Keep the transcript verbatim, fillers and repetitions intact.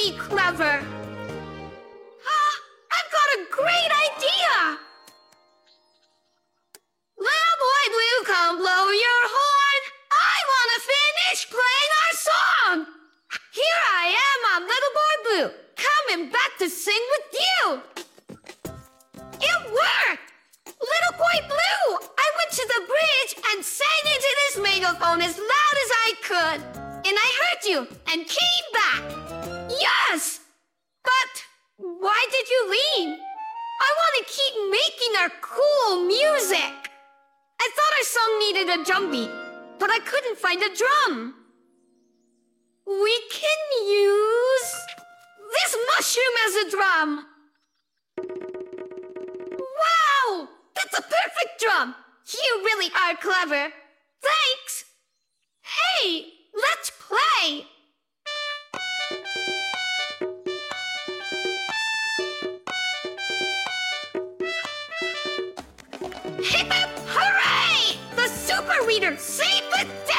really clever. Ah, I've got a great idea! Little boy blue, come blow your horn. I want to finish playing our song. Here I am, I'm Little Boy Blue, coming back to sing with you. It worked! Little Boy Blue, I went to the bridge and sang into this megaphone as loud as I could. And I heard you and came back. Yes! But why did you leave? I want to keep making our cool music. I thought our song needed a drum beat, but I couldn't find a drum. We can use this mushroom as a drum. Wow! That's a perfect drum! You really are clever. Thanks! Hey, let's play! Hip hip hooray! The super reader saved the day!